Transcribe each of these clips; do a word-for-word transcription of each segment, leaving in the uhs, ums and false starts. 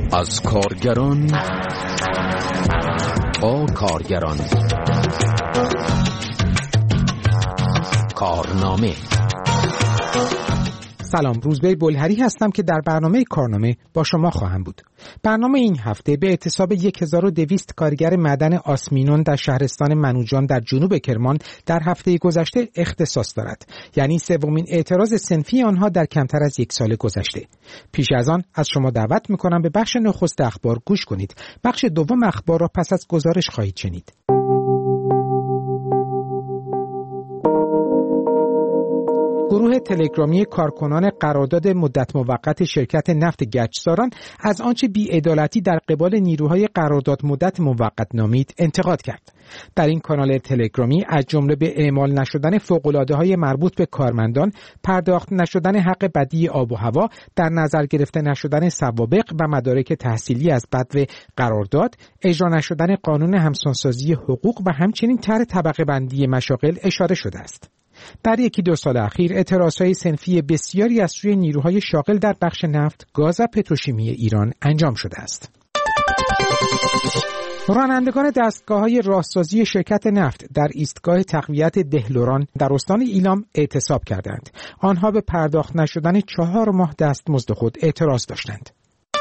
از کارگران با کارگران کارنامه. سلام، روزبه بلهری هستم که در برنامه کارنامه با شما خواهم بود. برنامه این هفته به اعتصاب هزار و دویست کارگر معدن آسمینون در شهرستان منوجان در جنوب کرمان در هفته گذشته اختصاص دارد، یعنی سومین اعتراض صنفی آنها در کمتر از یک سال گذشته. پیش از آن از شما دعوت می‌کنم به بخش نخست اخبار گوش کنید. بخش دوم اخبار را پس از گزارش خواهید شنید. گروه تلگرامی کارکنان قرارداد مدت موقت شرکت نفت گچساران از آنچه بی‌عدالتی در قبال نیروهای قرارداد مدت موقت نامید انتقاد کرد. در این کانال تلگرامی از جمله به اعمال نشدن فوق‌العاده‌های مربوط به کارمندان، پرداخت نشدن حق بدیع آب و هوا، در نظر گرفته نشدن سوابق و مدارک تحصیلی از بدو قرارداد، اجرا نشدن قانون همسانسازی حقوق و همچنین طرح طبقه بندی مشاغل اشاره شده است. در یکی دو سال اخیر اعتراضهای صنفی بسیاری از سوی نیروهای شاغل در بخش نفت، گاز و پتروشیمی ایران انجام شده است. رانندگان دستگاه‌های راهسازی شرکت نفت در ایستگاه تقویت دهلوران در استان ایلام اعتصاب کردند. آنها به پرداخت نشدن چهار ماه دستمزد خود اعتراض داشتند.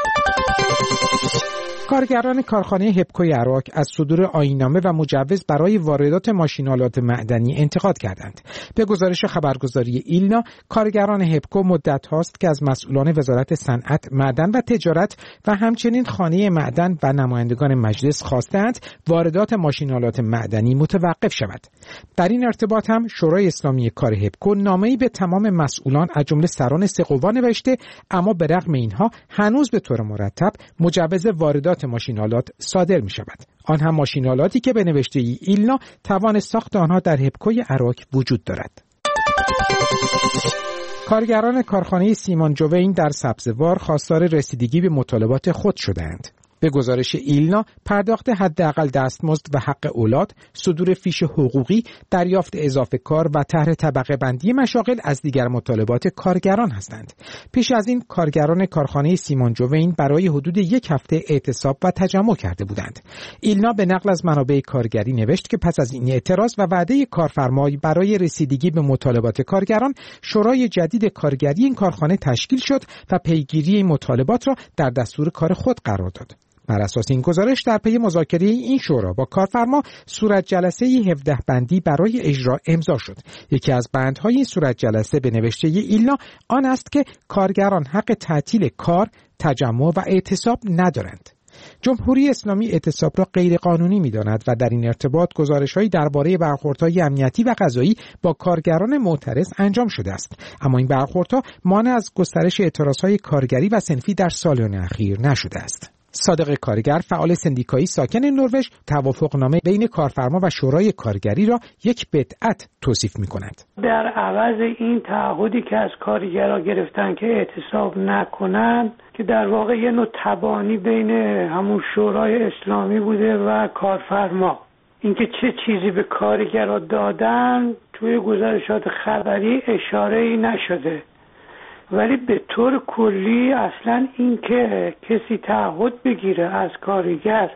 کارگران کارخانه هپکوی عراق از صدور آیین‌نامه و مجوز برای واردات ماشین‌آلات معدنی انتقاد کردند. به گزارش خبرگزاری ایلنا، کارگران هپکو مدت هاست که از مسئولان وزارت صنعت، معدن و تجارت و همچنین خانه معدن و نمایندگان مجلس خواستند واردات ماشین‌آلات معدنی متوقف شود. در این ارتباط هم شورای اسلامی کار هپکو نامه‌ای به تمام مسئولان از جمله سران سه قوا نوشته، اما به رغم اینها هنوز به طور مرتب مجوز واردات ماشین‌آلات صادر می شود. آن هم ماشین‌آلاتی که به نوشته ای ایلنا توان ساخت آنها در هپکوی عراق وجود دارد. کارگران کارخانه سیمان جوین در سبزوار خواستار رسیدگی به مطالبات خود شدند. به گزارش ایلنا، پرداخت حداقل دستمزد و حق اولاد، صدور فیش حقوقی، دریافت اضافه کار و طرح طبقه بندی مشاغل از دیگر مطالبات کارگران هستند. پیش از این کارگران کارخانه سیمان جوین برای حدود یک هفته اعتصاب و تجمع کرده بودند. ایلنا به نقل از منابع کارگری نوشت که پس از این اعتراض و وعده کارفرمای برای رسیدگی به مطالبات کارگران، شورای جدید کارگری این کارخانه تشکیل شد و پیگیری این مطالبات را در دستور کار خود قرار داد. بر اساس این گزارش در پی مذاکره این شورا با کارفرما صورت جلسه هفده بندی برای اجرا امضا شد. یکی از بندهای این صورت جلسه به نوشته ایلنا آن است که کارگران حق تعطیل کار، تجمع و اعتصاب ندارند. جمهوری اسلامی اعتصاب را غیر قانونی می‌داند و در این ارتباط گزارش‌هایی درباره برخوردهای امنیتی و قضایی با کارگران معترض انجام شده است، اما این برخوردها مانع از گسترش اعتراضهای کارگری و صنفی در سال‌های اخیر نشده است. صادق کارگر، فعال سندیکایی ساکن نروژ، توافقنامه بین کارفرما و شورای کارگری را یک بدعت توصیف می‌کند. در عوض این تعهدی که از کارگرها گرفتن که اعتصاب نکنند، که در واقع یه نوع تبانی بین همون شورای اسلامی بوده و کارفرما، اینکه چه چیزی به کارگرها دادن توی گزارشات خبری اشاره‌ای نشده، ولی به طور کلی اصلا این که کسی تعهد بگیره از کارگر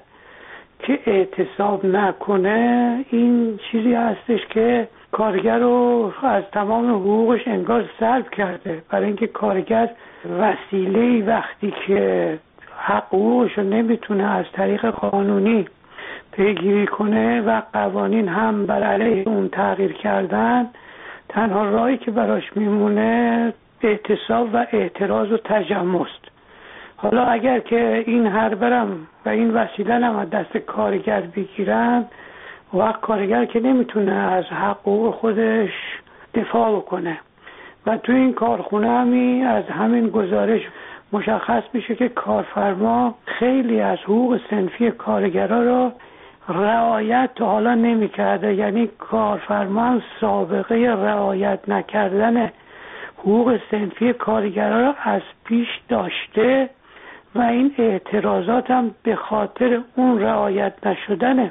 که اعتصاب نکنه، این چیزی هستش که کارگر رو از تمام حقوقش انگار سلب کرده، برای اینکه کارگر وسیله‌ای وقتی که حقوقش رو نمیتونه از طریق قانونی پیگیری کنه و قوانین هم بر علیه اون تغییر کردن، تنها راهی که براش میمونه اعتصاب و اعتراض و تجمع است. حالا اگر که این هربرم و این وسیله هم از دست کارگر بگیرن، و کارگر که نمیتونه از حقوق خودش دفاع بکنه و توی این کارخونه همی از همین گزارش مشخص میشه که کارفرما خیلی از حقوق صنفی کارگرها را رعایت تا حالا نمیکرده، یعنی کارفرما سابقه رعایت نکردن حقوق صنفی کارگرها را از پیش داشته و این اعتراضات هم به خاطر اون رعایت نشدن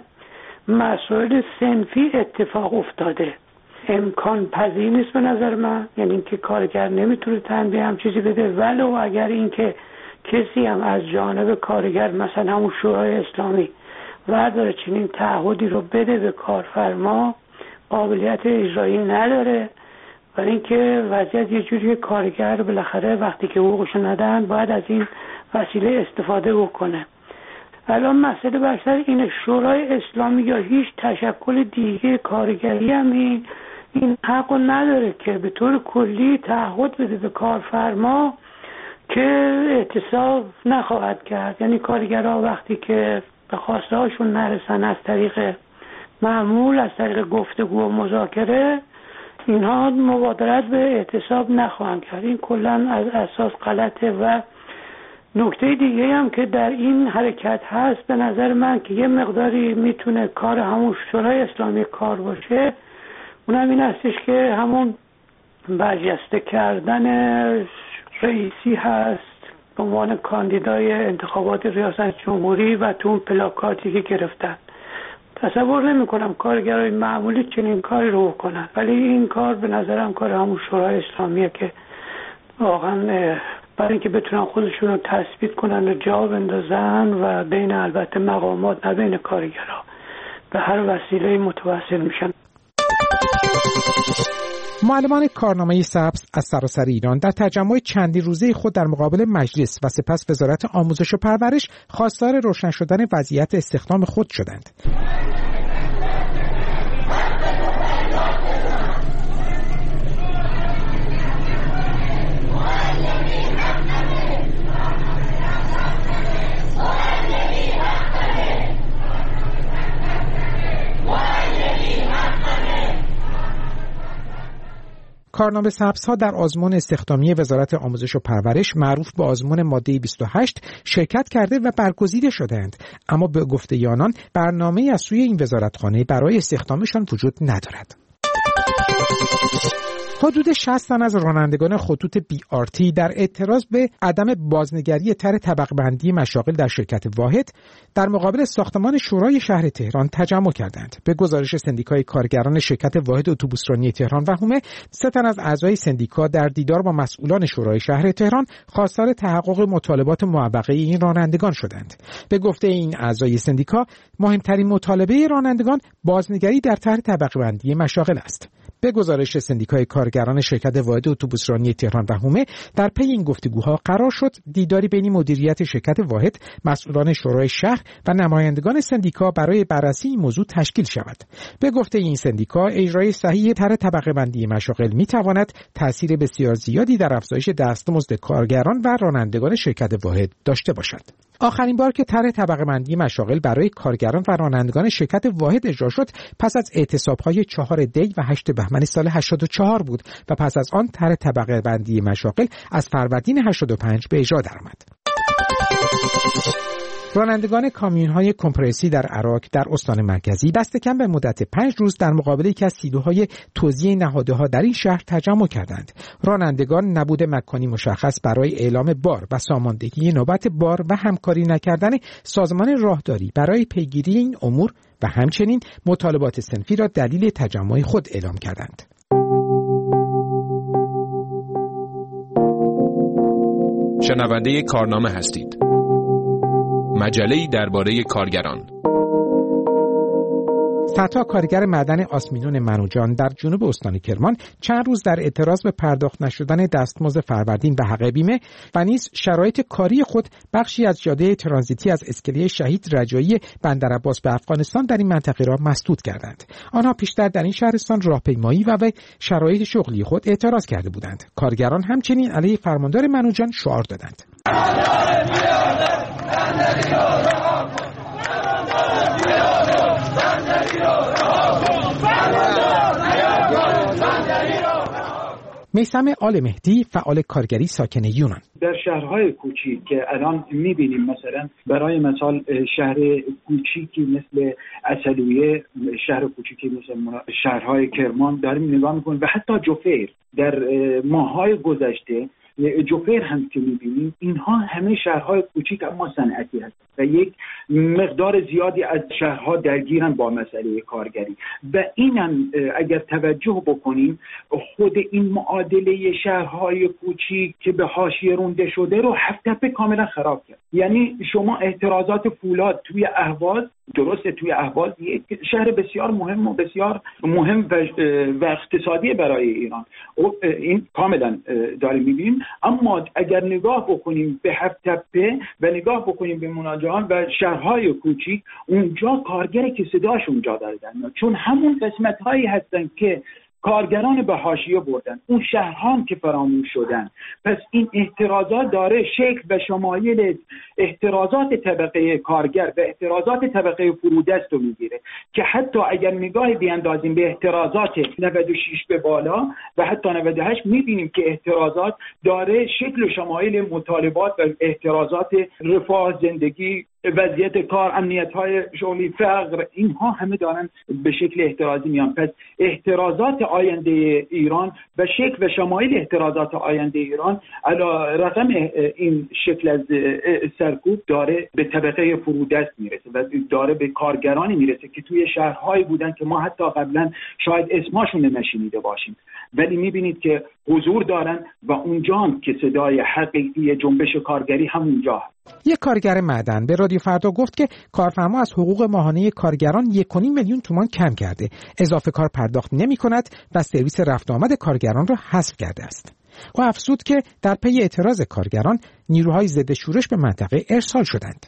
مسائل صنفی اتفاق افتاده. امکان پذیر نیست به نظر من، یعنی اینکه کارگر نمیتونه تنبیه هم چیزی بده، ولو اگر اینکه کسی هم از جانب کارگر مثلا همون شورای اسلامی ورداره چنین تعهدی رو بده به کارفرما، قابلیت اجرایی نداره. و اینکه وضعیت یه جوری کارگر بالاخره وقتی که حقوقش ندن باید از این وسیله استفاده بکنه. الان مسئله برسر این شورای اسلامی یا هیچ تشکل دیگه کارگری هم این این حقو نداره که به طور کلی تعهد بده به کارفرما که اعتصاب نخواهد کرد. یعنی کارگرها وقتی که به خواسته هاشون نرسن از طریق معمول، از طریق گفتگو و مذاکره، اینها مبادرت به اعتصاب نخواهند کرد. این کلا از اساس غلطه. و نکته دیگه هم که در این حرکت هست به نظر من که یه مقداری میتونه کار همون شورای اسلامی کار باشه، اونم این هستش که همون برجسته کردن رئیسی هست به عنوان کاندیدای انتخابات ریاست جمهوری و تو اون پلاکاتی که گرفتن. تصور نمی کنم کارگرای معمولی چنین کاری رو بکنن، ولی این کار به نظرم کار همون شورای اسلامیه که واقعا برای اینکه بتونن خودشون رو تثبیت کنن و جا بندازن و بین البته مقامات نه بین کارگرها به هر وسیله متوسل میشن. معلمان کارنامه سبز از سراسر ایران در تجمع چندی روزه خود در مقابل مجلس و سپس وزارت آموزش و پرورش خواستار روشن شدن وضعیت استخدام خود شدند. کارنامه سبزها در آزمون استخدامی وزارت آموزش و پرورش معروف به آزمون ماده بیست و هشت شرکت کرده و برگزیده شدند، اما به گفته آنان برنامه‌ای از سوی این وزارتخانه برای استخدامشان وجود ندارد. حدود شصت تن از رانندگان خطوط بی آر تی در اعتراض به عدم بازنگری طرح طبقه بندی مشاغل در شرکت واحد در مقابل ساختمان شورای شهر تهران تجمع کردند. به گزارش سندیکای کارگران شرکت واحد اتوبوسرانی تهران و هومه، سه تن از اعضای سندیکا در دیدار با مسئولان شورای شهر تهران خواستار تحقق مطالبات معوقه این رانندگان شدند. به گفته این اعضای سندیکا، مهمترین مطالبه رانندگان بازنگری در طرح طبقه بندی مشاغل است. به گزارش سندیکای کارگران شرکت واحد اتوبوسرانی تهران و هومه، در پی این گفتگوها قرار شد دیداری بین مدیریت شرکت واحد، مسئولان شورای شهر و نمایندگان سندیکا برای بررسی این موضوع تشکیل شود. به گفته این سندیکا، اجرای صحیح طرح طبقه بندی مشاغل میتواند تأثیر بسیار زیادی در افزایش دستمزد کارگران و رانندگان شرکت واحد داشته باشد. آخرین بار که طرح طبقه بندی مشاغل برای کارگران و رانندگان شرکت واحد اجرا شد پس از اعتصاب‌های چهار دی و هشت بهمن سال هشتاد و چهار بود و پس از آن طرح طبقه بندی مشاغل از فروردین هشتاد و پنج به اجرا درآمد. رانندگان کامیون‌های کمپرسی در عراق در استان مرکزی دست کم به مدت پنج روز در مقابل یکی از سیلوهای توزیع نهاده‌ها در این شهر تجمع کردند. رانندگان نبود مکانی مشخص برای اعلام بار و ساماندهی نوبت بار و همکاری نکردن سازمان راهداری برای پیگیری این امور و همچنین مطالبات صنفی را دلیل تجمع خود اعلام کردند. شنونده کارنامه هستید. مجله‌ای درباره کارگران. صدها کارگر معدن آسمینون منوجان در جنوب استان کرمان چند روز در اعتراض به پرداخت نشدن دستمزد فروردین و حق بیمه و نیز شرایط کاری خود بخشی از جاده ترانزیتی از اسکله شهید رجایی بندرعباس به افغانستان در این منطقه را مسدود کردند. آنها پیشتر در این شهرستان راهپیمایی و به شرایط شغلی خود اعتراض کرده بودند. کارگران همچنین علیه فرماندار منوجان شعار دادند. میثم آل مهدی فعال کارگری ساکن یونان: در شهرهای کوچیک که الان می‌بینیم، مثلا برای مثال شهر کوچیکی مثل عسلویه، شهر کوچیکی مثل شهرهای کرمان داریم نگاه می‌کنیم و حتی جفیر در ماه‌های گذشته جوفر هم که میبینیم، اینها همه شهرهای کوچیک اما صنعتی هستند و یک مقدار زیادی از شهرها درگیرن با مسئله کارگری و اینم اگر توجه بکنیم خود این معادله شهرهای کوچیک که به حاشیه رونده شده رو هفت تپه کاملا خراب کرد. یعنی شما اعتراضات فولاد توی اهواز، درسته توی اهواز یک شهر بسیار مهم و بسیار مهم و, و اقتصادی برای ایران، این کاملا داریم میبینیم، اما اگر نگاه بکنیم به هفت تپه و نگاه بکنیم به مناجان و شهرهای کوچیک، اونجا کارگری که صداش اونجا دادن، چون همون قسمت هایی هستن که کارگران به حاشیه بردن، اون شهرهان که فراموش شدن. پس این اعتراضات داره شکل و شمایل اعتراضات طبقه کارگر و اعتراضات طبقه فرودست رو میگیره که حتی اگر نگاه بیاندازیم به اعتراضات نود و شش به بالا و حتی نود و هشت، میبینیم که اعتراضات داره شکل و شمایل مطالبات و اعتراضات رفاه، زندگی، وضعیت کار، امنیت‌های شغلی، فقر، اینها همه دارن به شکل اعتراضی میان. پس اعتراضات آینده ایران و شکل و شمایل اعتراضات آینده ایران علی رغم این شکل از سرکوب داره به طبقه فرودست میرسه و داره به کارگرانی میرسه که توی شهرهایی بودن که ما حتی قبلا شاید اسمشون نشنیده باشیم، ولی میبینید که حضور دارن و اونجا که صدای حقیقی جنبش کارگری همونجا هست. یک کارگر معدن به رادیو فردا گفت که کارفرما از حقوق ماهانه کارگران یک و نیم میلیون تومان کم کرده، اضافه کار پرداخت نمی کند و سرویس رفت آمد کارگران را حذف کرده است. او افزود که در پی اعتراض کارگران نیروهای ضد شورش به منطقه ارسال شدند.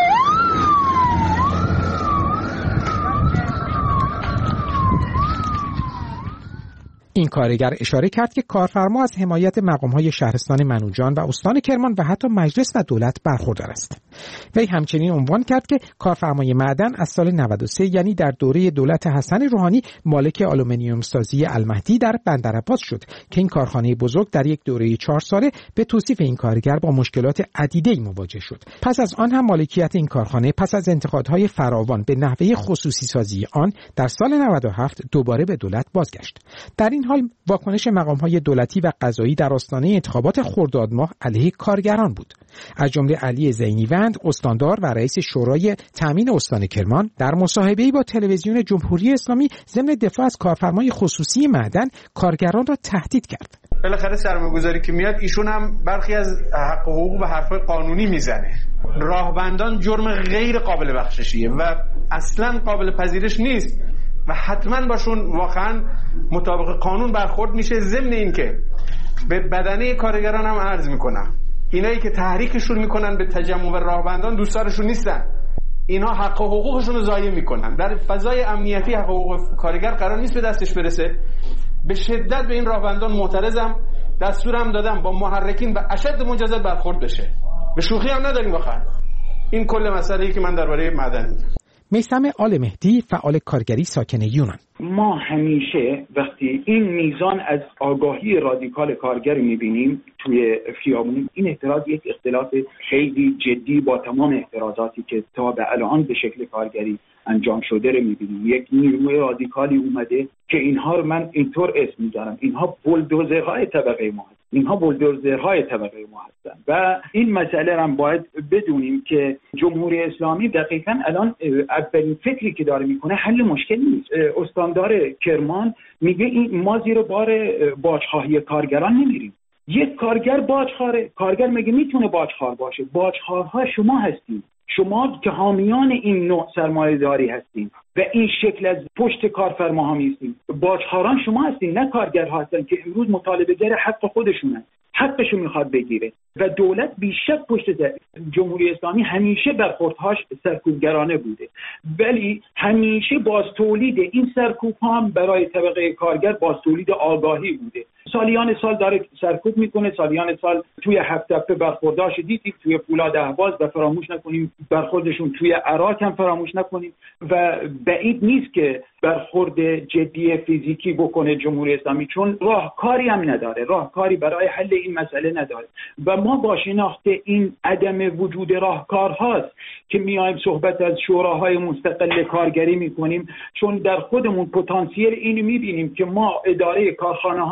این کارگر اشاره کرد که کارفرما از حمایت مقام‌های شهرستان منوچهر و استان کرمان و حتی مجلس و دولت برخوردار است. وی همچنین عنوان کرد که کارفرمای معدن از سال نود و سه یعنی در دوره دولت حسن روحانی مالک آلومینیوم سازی المهدی در بندرعباس شد که این کارخانه بزرگ در یک دوره چهار ساله به توصیف این کارگر با مشکلات عدیده‌ای مواجه شد. پس از آن هم مالکیت این کارخانه پس از انتقادهای فراوان به نحوه خصوصی سازی آن در سال نود و هفت دوباره به دولت بازگشت. در این حال واکنش مقام‌های دولتی و قضایی در آستانه انتخابات خرداد ماه علیه کارگران بود. از جمله علی زینیوند، استاندار و رئیس شورای تامین استان کرمان، در مصاحبه‌ای با تلویزیون جمهوری اسلامی ضمن دفاع از کارفرمای خصوصی معدن کارگران را تهدید کرد. بالاخره سرمایه‌گذاری که میاد ایشون هم برخی از حق و حقوق و حرفای قانونی میزنه. راهبندان جرم غیر قابل بخششیه و اصلاً قابل پذیرش نیست و حتما باشون واقعا مطابق قانون برخورد میشه. ضمن این که به بدنه کارگران هم عرض میکنم اینایی که تحریکشون میکنن به تجمع و راهبندان دوستارشون نیستن، اینا حق و حقوقشون رو ضایع میکنن. در فضای امنیتی حق و حقوق کارگر قرار نیست به دستش برسه. به شدت به این راهبندان معترضم، دستورم دادم با محرکین به اشد مجازات برخورد بشه. به شوخی هم نداریم واقعا. این کل مسئله‌ای که من درباره معدن میگم. میثم آل مهدی، فعال کارگری ساکن یونان: ما همیشه وقتی این میزان از آگاهی رادیکال کارگر میبینیم توی خیابون، این اعتراض یک اختلاف خیلی جدی با تمام اعتراضاتی که تا به الان به شکل کارگری انجام شده رو میبینیم. یک نیروی رادیکالی اومده که اینها رو من اینطور اسم میذارم، اینها بولدوزرهای طبقه ما هستن. اینها بولدوزرهای طبقه ما هستن و این مسئله رو هم باید بدونیم که جمهوری اسلامی دقیقاً الان اولین فکری که داره میکنه حل مشکل نیست. استاندار کرمان میگه این ما زیر بار باجخواهی کارگران نمیریم. یک کارگر باجخواره، کارگر میگه میتونه باجخوار باشه. باجخوارها شما هستید، شما که حامیان این نوع سرمایه‌داری هستین و این شکل از پشت کارفرماها میستین. باجخواران شما هستین، نه کارگرها هستن که امروز مطالبه‌گر حق خودشونن، حقشو میخواد بگیره و دولت بیشک پشت جمهوری اسلامی همیشه برخوردهاش سرکوبگرانه بوده، ولی همیشه باز تولید این سرکوب هم برای طبقه کارگر باز تولید آگاهی بوده. سالیان سال داره سرکوب میکنه، سالیان سال توی هفت تپه برخورداش دیدید، توی فولاد اهواز و فراموش نکنیم برخوردشون توی عراق هم فراموش نکنیم و بعید نیست که برخورد جدی فیزیکی بکنه جمهوری اسلامی، چون راهکاری هم نداره، راهکاری برای حل این مسئله نداره و ما با شناخت این عدم وجود راهکار هاست که میایم صحبت از شوراهای مستقل کارگری میکنیم، چون در خودمون پتانسیل اینو میبینیم که ما اداره کارخانه ها و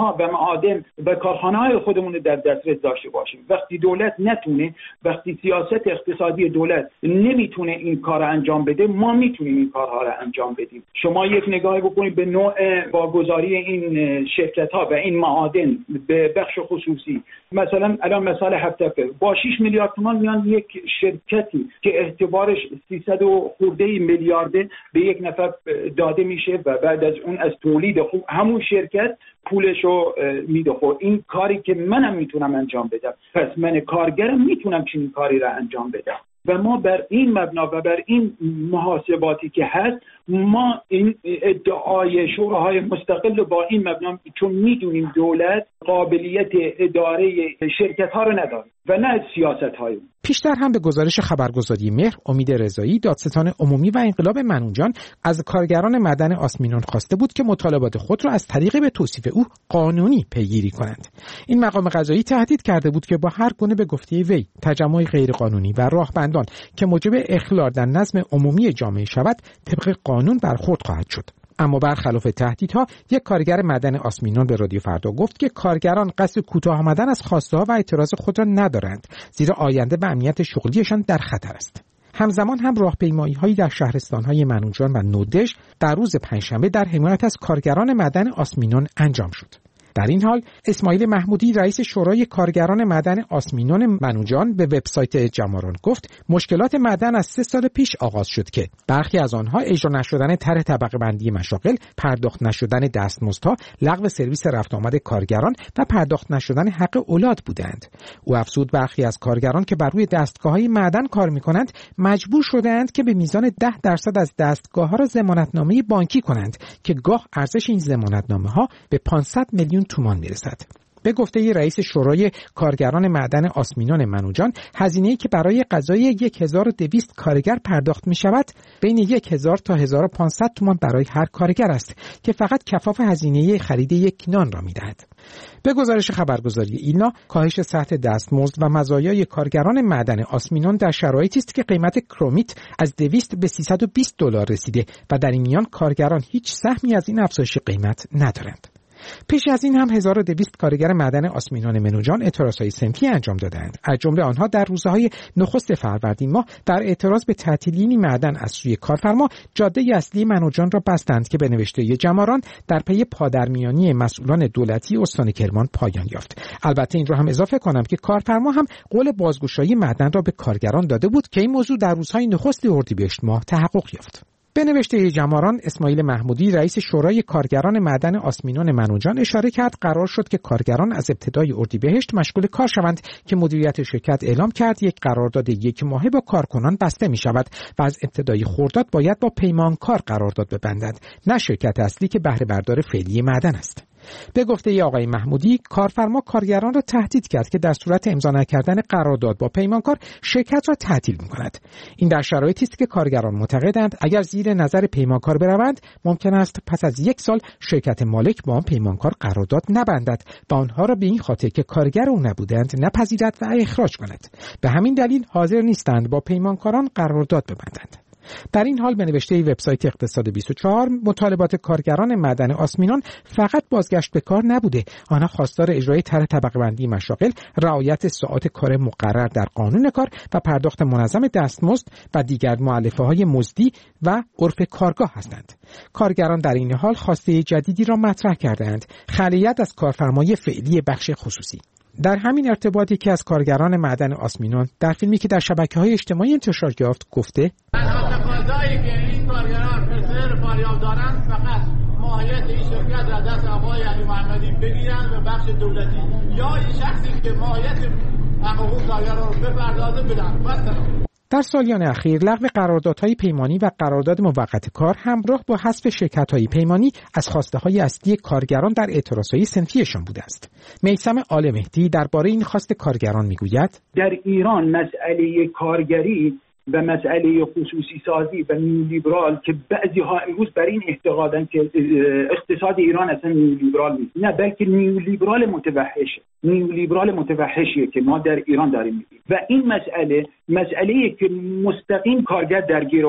معادن و کارخانه‌های خودمون در دسترس داشته باشیم. وقتی دولت نتونه، وقتی سیاست اقتصادی دولت نمیتونه این کار را انجام بده، ما میتونیم این کارها را انجام بدیم. شما یک نگاهی بکنید به نوع واگذاری این شرکت‌ها و این معادن به بخش خصوصی. مثلا الان مثال هفت‌تپه با شش میلیارد تومان میان یک شرکتی که اعتبارش سیصد و خورده میلیارده به یک نفر داده میشه و بعد از اون از تولید خوب همون شرکت پولشو میده. خب این کاری که منم میتونم انجام بدم، پس من کارگرم میتونم چنین کاری را انجام بدم. و ما بر این مبنا و بر این محاسباتی که هست، ما این ادعای شوراهای مستقل با این مبنا، چون میدونیم دولت قابلیت اداره شرکت ها رو نداره و نه سیاست های. پیشتر هم به گزارش خبرگزاری مهر، امید رضایی، دادستان عمومی و انقلاب منوچهر از کارگران معدن آسمینون خواسته بود که مطالبات خود را از طریق به توصیف او قانونی پیگیری کنند. این مقام قضایی تهدید کرده بود که با هر گونه به گفته وی تجمع غیرقانونی و راهبندان که موجب اخلال در نظم عمومی جامعه شود، طبق قانون برخورد خواهد شد. اما برخلاف تهدیدها، یک کارگر معدن آسمینون به رادیو فردا گفت که کارگران قصد کوتاه آمدن از خواسته‌ها و اعتراض خود را ندارند، زیرا آینده و امنیت شغلیشان در خطر است. همزمان هم راهپیمایی‌هایی در شهرستان‌های منوچهر و نودش در روز پنجشنبه در حمایت از کارگران معدن آسمینون انجام شد. در این حال اسماعیل محمودی، رئیس شورای کارگران معدن آسمینون منوچهر، به وبسایت جماران گفت مشکلات معدن از سه سال پیش آغاز شد که برخی از آنها اجرا نشدن طرح طبقه بندی مشاغل، پرداخت نشدن دستمزدها، لغو سرویس رفت آمد کارگران و پرداخت نشدن حق اولاد بودند. او افزود برخی از کارگران که بر روی دستگاه‌های معدن کار می‌کنند مجبور شده‌اند که به میزان ده درصد از دستگاه‌ها را ضمانتنامه بانکی کنند که گاه ارزش این ضمانتنامه‌ها به پانصد میلیون تومان میرسد. به گفته رئیس شورای کارگران معدن آسمینون منوچهر، هزینه‌ای که برای غذای هزار و دویست کارگر پرداخت می شود بین هزار تا هزار و پانصد تومان برای هر کارگر است که فقط کفاف هزینه خرید یک نان را می دهد. به گزارش خبرگزاری ایلنا، کاهش سطح دستمزد و مزایای کارگران معدن آسمینون در شرایطی است که قیمت کرومیت از دویست به سیصد و بیست دلار رسیده و در این میان کارگران هیچ سهمی از این افزایش قیمت ندارند. پیش از این هم هزار و دویست کارگر معدن آسمینون منوچهر اعتراضهای صنفی انجام دادند. از جمله آنها در روزهای نخست فروردین ماه در اعتراض به تعطیلی معدن از سوی کارفرما، جاده اصلی منوچهر را بستند که به نوشته جماران در پی پادرمیانی مسئولان دولتی استان کرمان پایان یافت. البته این را هم اضافه کنم که کارفرما هم قول بازگشایی معدن را به کارگران داده بود که این موضوع در روزهای نخست اردیبهشت ماه تحقق یافت. به نوشته جماران، اسماعیل محمودی، رئیس شورای کارگران معدن آسمینون منوچهر، اشاره کرد قرار شد که کارگران از ابتدای اردیبهشت مشغول کار شوند که مدیریت شرکت اعلام کرد یک قرارداد یک ماهه با کارکنان بسته می شود و از ابتدای خرداد باید با پیمانکار قرارداد ببندند، نه شرکت اصلی که بهره بردار فعلی معدن است. به گفته ای آقای محمودی، کارفرما کارگران را تهدید کرد که در صورت امضا نکردن قرارداد با پیمانکار شرکت را تعطیل می‌کند. این در شرایطی است که کارگران معتقدند اگر زیر نظر پیمانکار بروند ممکن است پس از یک سال شرکت مالک با آن پیمانکار قرارداد نبندد و آنها را به این خاطر که کارگر او نبودند نپذیرد و اخراج کند. به همین دلیل حاضر نیستند با پیمانکاران قرارداد ببندند. در این حال به نوشته وبسایت اقتصاد بیست و چهار، مطالبات کارگران معدن آسمینون فقط بازگشت به کار نبوده. آنها خواستار اجرای طرح طبقه بندی مشاغل، رعایت ساعات کار مقرر در قانون کار و پرداخت منظم دستمزد و دیگر مؤلفه‌های مزدی و عرف کارگاه هستند. کارگران در این حال خواسته جدیدی را مطرح کردند: خلیت از کارفرمای فعلی بخش خصوصی. در همین ارتباطی که از کارگران معدن آسمینون در فیلمی که در شبکه‌های اجتماعی انتشار یافت گفته: تنها تقاضایی که این کارگران اصرار فریاد دارند فقط ماهیت این شرکت را دست آقای علی محمدی بگیرند و بخش دولتی یا این شخصی که ماهیت حقوق کارگران رو بپردازه بدن. بس. در سالیان اخیر لغو قراردادهای پیمانی و قرارداد موقت کار همراه با حذف شرکت‌های پیمانی از خواسته‌های اصلی کارگران در اعتراضهای صنفیشان بوده است. میثم آل مهدی درباره این خواست کارگران میگوید: در ایران مسئله کارگری و مسئله خصوصی سازی و نیولیبرال که بعضی ها امروز بر این اعتقادن که اقتصاد ایران اصلا نیولیبرال نیست، نه بلکه نیولیبرال متوحشه، نیولیبرال متوحشیه که ما در ایران داریم می‌بینیم و این مسئله مسئله‌ای که مستقیم کارگر درگیر اون هست.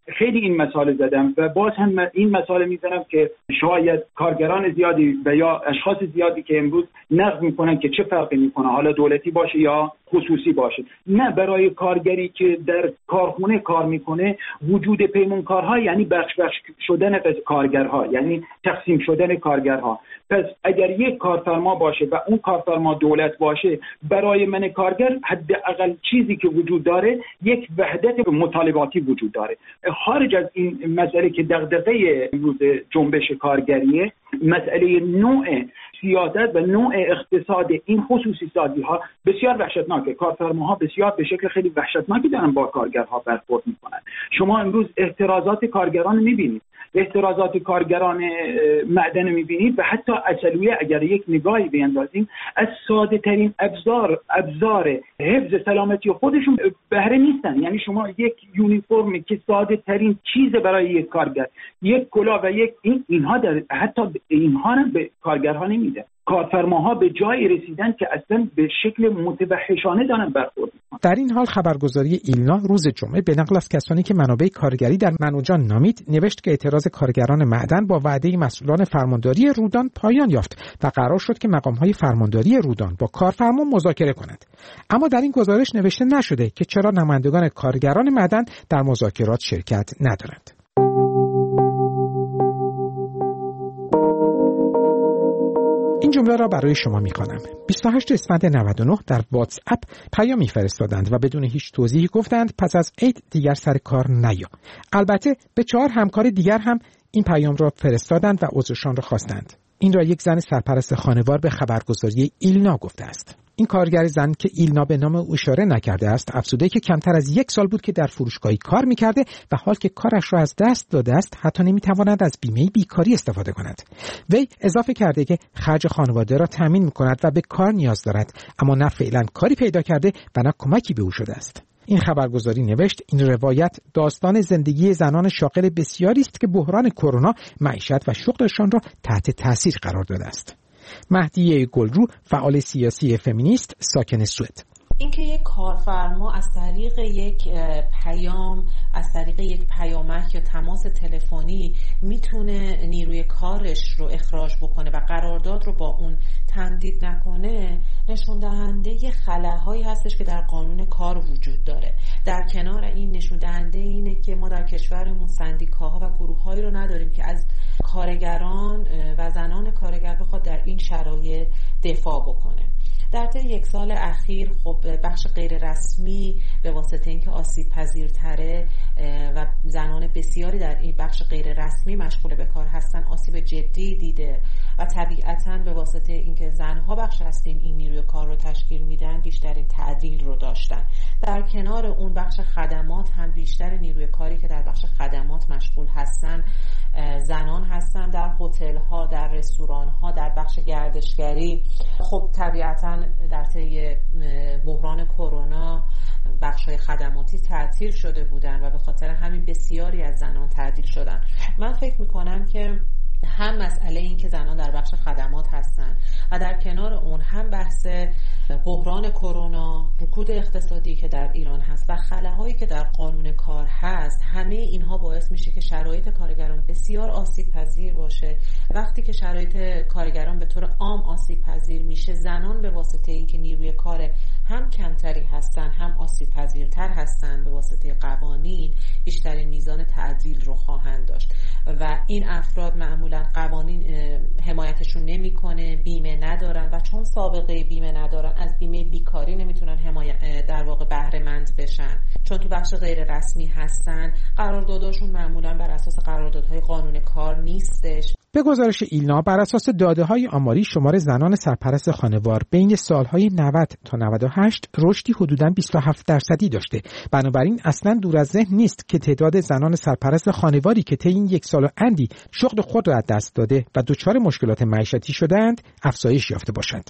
خیلی این مثال زدم و باز هم این مثال میزنم که شاید کارگران زیادی و یا اشخاص زیادی که امروز نقد میکنن که چه فرقی میکنه حالا دولتی باشه یا خصوصی باشه، نه، برای کارگری که در کارخونه کار میکنه وجود پیمانکارها یعنی بخش بخش شدن کارگرها، یعنی تقسیم شدن کارگرها. پس اگر یک کارفرما باشه و اون کارفرما دولت باشه، برای من کارگر حداقل چیزی که وجود داره یک وحدت مطالباتی وجود داره. خارج از این مسئله که دغدغه امروز جنبش کارگریه، مسئله نوع سیاست و نوع اقتصاد این خصوصی سازی ها بسیار وحشتناکه. کارفرماها بسیار به شکل خیلی وحشتناکی دارن با کارگرها برخورد میکنن. شما امروز احترازات کارگران میبینید، احترازات کارگران معدن میبینید و حتی اصلیه اگر یک نگاهی بیندازیم از ساده ترین ابزار ابزار حفظ سلامتی خودشون بهره نیستن. یعنی شما یک یونیفرمی که ساده ترین چیز برای یک کارگر، یک کلاه و یک این اینها در حتی اینها هم به کارگرها نمیده. کارفرماها به جایی رسیدن که اصلا به شکل متوحشانه دارن برخورد میکنن. در این حال خبرگزاری ایلنا روز جمعه به نقل از کسانی که منابع کارگری در منوجان نامید نوشت که اعتراض کارگران معدن با وعده مسئولان فرمانداری رودان پایان یافت و قرار شد که مقام‌های فرمانداری رودان با کارفرما مذاکره کنند. اما در این گزارش نوشته نشده که چرا نمایندگان کارگران معدن در مذاکرات شرکت ندارند. این جمله را برای شما می‌خوانم. بیست و هشتم اسفند نود و نه در واتس اپ پیامی فرستادند و بدون هیچ توضیحی گفتند پس از عید دیگر سر کار نیا. البته به چهار همکار دیگر هم این پیام را فرستادند و عذرشان را خواستند. این را یک زن سرپرست خانوار به خبرگزاری ایلنا گفته است. این کارگر زن که ایلنا به نام او اشاره نکرده است، افزوده که کمتر از یک سال بود که در فروشگاهی کار می‌کرده و حال که کارش را از دست داده است حتی نمی‌تواند از بیمه بیکاری استفاده کند. وی اضافه کرده که خرج خانواده را تامین می‌کند و به کار نیاز دارد، اما نه فعلا کاری پیدا کرده و نه کمکی به او شده است. این خبرگزاری نوشت این روایت داستان زندگی زنان شاغل بسیاری است که بحران کرونا معیشت و شغلشان را تحت تاثیر قرار داده است. مهدیه گلرو، فعال سیاسی فمینیست ساکن سوئد: اینکه یک کارفرما از طریق یک پیام، از طریق یک پیامک یا تماس تلفنی میتونه نیروی کارش رو اخراج بکنه و قرارداد رو با اون تمدید نکنه، نشون دهنده خلاهایی هستش که در قانون کار وجود داره. در کنار این نشون دهنده اینه که ما در کشورمون سندیکاها و گروه‌هایی رو نداریم که از کارگران و زنان کارگر بخواد در این شرایط دفاع بکنه. در طی یک سال اخیر خب بخش غیر رسمی به واسطه اینکه آسیب پذیرتره و زنان بسیاری در این بخش غیر رسمی مشغول به کار هستن آسیب جدی دیده و طبیعتاً به واسطه اینکه زنها بخش اصلی این نیروی کار رو تشکیل میدن بیشترین تعدیل رو داشتن. در کنار اون بخش خدمات هم بیشتر نیروی کاری که در بخش خدمات مشغول هستن زنان هستن، در هتل ها، در رستوران ها، در بخش گردشگری. خب طبیعتاً در طی بحران کرونا بخش‌های خدماتی تعطیل شده بودن و به خاطر همین بسیاری از زنان تعطیل شدن. من فکر می‌کنم که هم مسئله این که زنان در بخش خدمات هستن و در کنار اون هم بحث بحران کرونا، رکود اقتصادی که در ایران هست و خلاهایی که در قانون کار هست، همه اینها باعث میشه که شرایط کارگران بسیار آسیب پذیر باشه. وقتی که شرایط کارگران به طور عام آسیب پذیر میشه، زنان به واسطه اینکه نیروی کار هم کمتری هستن هم آسیب پذیرتر هستن، به واسطه قوانین بیشترین میزان تعدیل رو خواهند داشت و این افراد معمولا قوانین حمایتشون نمیکنه، بیمه ندارن و چون سابقه بیمه ندارن از بیمه بیکاری نمیتونن حمایت در واقع بهره مند بشن. چون تو بخش غیر رسمی هستن، قرارداداشون معمولا بر اساس قراردادهای قانون کار نیستش. به گزارش ایلنا بر اساس داده‌های آماری شمار زنان سرپرست خانوار بین سالهای نود تا نود و هشت رشدی حدوداً بیست و هفت درصدی داشته. بنابراین اصلاً دور از ذهن نیست که تعداد زنان سرپرست خانواری که طی این یک سال و اندی شغل خود را از دست داده و دچار مشکلات معیشتی شده‌اند افزایش یافته باشد.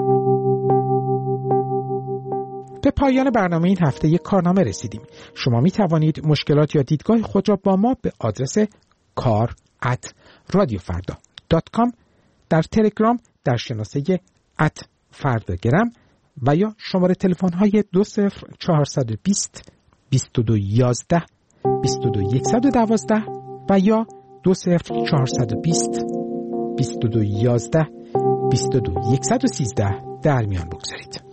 به پایان برنامه این هفته یک کارنامه رسیدیم. شما می توانید مشکلات یا دیدگاه خود را با ما به آدرس کار ات رادیو فردا دات کام در تلگرام در شناسه ات فرداگرم و یا شماره تلفن های دو صفر چهارصد و بیست بیست و دو یازده بیست و دو صد و دوازده و یا دو صفر چهارصد و بیست بیست و دو یازده بیست و دو صد و سیزده در میان بگذارید.